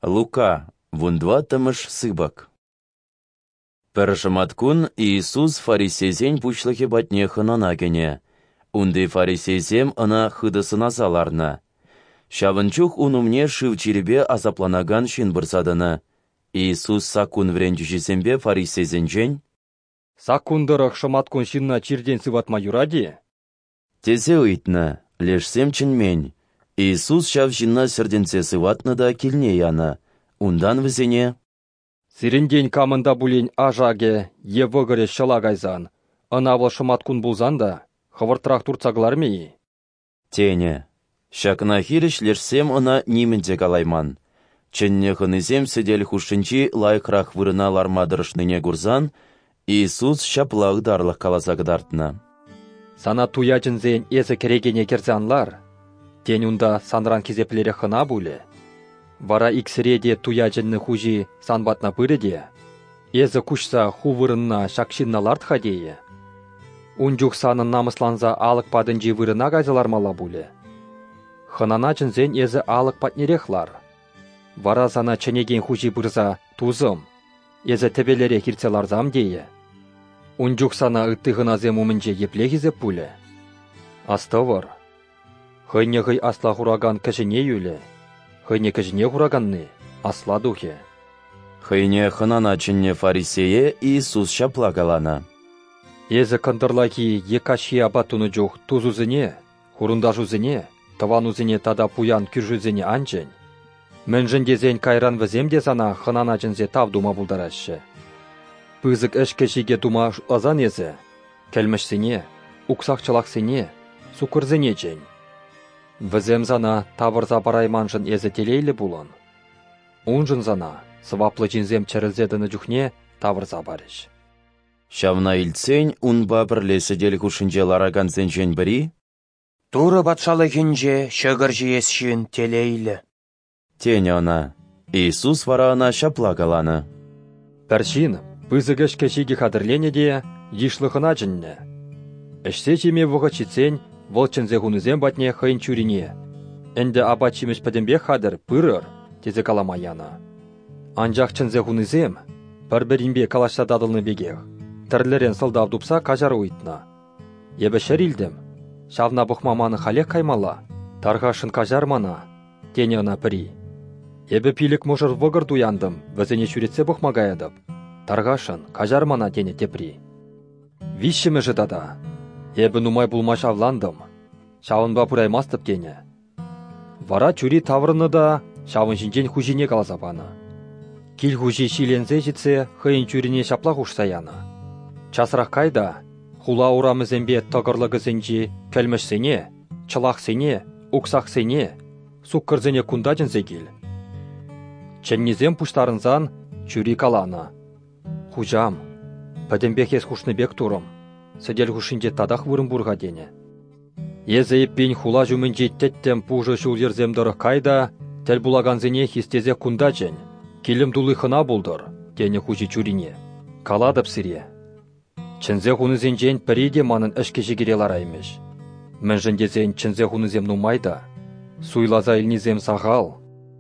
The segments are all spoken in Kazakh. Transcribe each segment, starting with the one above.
Лука, вундватымыш сыбак. Пәршіматкун Иисус фарисезен пучлығы батне хынана кене. Унды фарисезем ына хыдысына заларна. Шавынчух унумне шыв чиребе азапланаган шын бұрсадыны. Иисус сакун вренчушесембе фарисезенчен. Сакундырық шыматкун шынна чирден сыватма юради? Тезе ыйтны, лешсем чынмен. Иисус шав жинна сірденсе сыватны да келне яны. Ундан візене. Сиренден камында булен ажаге, евығыре шылагайзан. Анавыл шыматкун булзан да, хывыртырақ турцаглар мейі? Тене. Шакна хиріш лешсем ына нимінде калайман. Ченне хынызем седел хушынчи лайқрақ вырына лармадырышныне гурзан, Иисус шаплақ дарлық каласагдартына. Сана туячынзен езі керегене керзанлар, тен унда санран кезеплері хына буле. Вара иксіреде туячынны хужи санбатна пырыде, езі кушса хувырынна шакшинналард хадее. Унжух санын намысланза алық падынжи вырына гайзалар мала буле. Хынана чынзен езі алық патнерехлар. Вара сана ченеген хужи бұрза тузым, езі тебелере хирцеларзам дее. Унжух сана ыттығыназем умынже еплегізеп буле. Астывыр. Хыйне хый асла хураган кішіне юле. Хыйне кішіне хураганны асла духе. Хыйне хынана чынне фарисее Иисус шаплагалана. Езі кындырлаки екаши абатуны жух тузузыне, хурундажузыне, таванузыне тада пуян күржузыне анчен. Мэнжіндезен кайран віземде сана хынана жынзе тав дума булдарашы. Пызык әшкешіге дума азан езі, кәлмішсіне, уксақчылақсыне, сукырзыне жен. Візем зана тавырза барайманжын езі телейлі булын. Унжын зана сваплы жинзем чәрілзедіні жүхне тавырза барыш. Шавна илцен унба бірлесі дел хушынже лараган зенжен бірі? Туры батшалы кенже шығыр жиесшін телейлі. Тене она. Иисус варана шаплагаланы. Пәршин, пызык әшкешіге қадырлене де, ешлықына жынне. Әшсе жеме вұғы читсен, волчынзе хунызем батне хыйн чурине. Әнді абат чимеш пәдембе қадыр пырыр, тезе каламаяна. Анжақ чынзе хунызем, бір-бірінбе калашса дадылны бегех. Тірлерен сылдав дупса кажар уйтна. Ебі шәрілдім, шавна бұқмаманы халек каймала, тарғашын кажар мана, тене ана пірі. Ебі пилік мұжыр вғыр дуяндым, візіне шүретсе бұқмағайадып, тарғашын кажар мана тене тепри. Вишшімі жытада, ебі нумай бұлма шавландым, шавынба пұраймастып тене. Вара чүри таврыны да шавын жинжен хужине калазапаны. Кил хужи шилензе житсе хыйын чүрине шаплақ ұшсаяны. Часырақ кайда, хула урамызембе тағырлығы зенжи кәлмішсене, чылақсене, ұқсақсене, суккырзене кундажын зегіл. Ченнезем пұштарынзан чүри каланы. Хужам, пәдембекес хушныбек турым, сәдел хушинде тадақ вырым бұрға дене. Езі еппен хула жүмінже теттем пұжы шулерземдірі кайда, тәл булаганзене хистезе кундажын, келім дулы хына бұлдыр, дене хужи чүрине. Каладып сире. Чынзе хунызен піреде манын әшкеші керелар аймеш. Мен жіндезен чынзе хунызем нумайда, суйлаза илнезем сағал.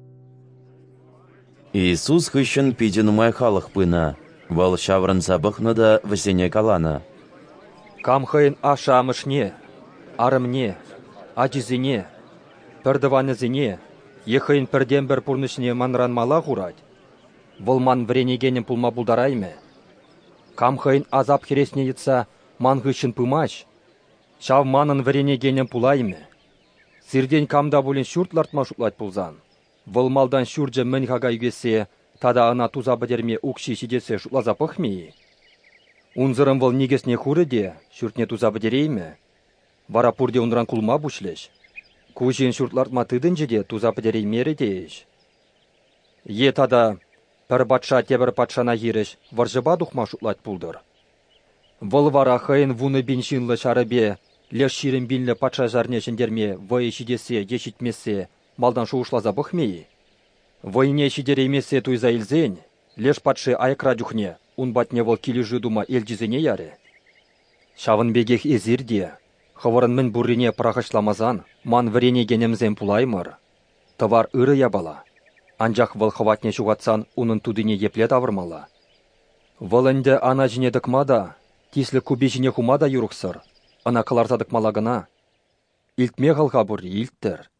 Иисус хыщын пиде нумай халық пына, вал шаврын забықны да візене каланы. Кам хыйын ашамышне, арымне, ажизене, пірдіванызене, ехыйын пірден бір пұрнышне манранмала ғурад. Вұлман вренегенен пулма бұлдарайме. Кам хыйын азап хересне етса ман хыщын пымаш. Шав манын вренегенен пулайме. Сирден камда булен шүртлартма шутлать пулзан. Вұлмалдан шүрджі мін хага үйгесе, тада ана туза бідерме ұқши шидесе шутлаза пықмейі. Унзырым вұл негесне хурыде, шүртне туза бідерейме. Вара пурде унран кулма бушлеш. Кужен шүртлартма тыдынжеде туза бідереймері дейш. Е тада пір батша тебір патшана еріш варжыба дұқма шутлать пулдыр. Вұл вара хыйын вуны беншинлы шарыбе, леш ширин бинлі патша жарне жіндерме вайы шидесе, ешітмесе, малдан шуышлаза бұқмейі. Вайне шидереймесе туйза илзен, леш патшы айкра жүхне, ун батне вұл келі жыдума елжізене яре. Шавын бегех езірде, хывырын мін бұррине прағышламазан, ман врене генемзен пулаймыр. Товар ыры ябала. Анжақ вăл хăватне çугатсан унын тудине епле тавырмалла. Вăл ӹнде ана жине дăкмада, тисле кубе жине хумада юрăхсăр, ына кыларса дăкмала гына. Илтме хăлха пури, илттер.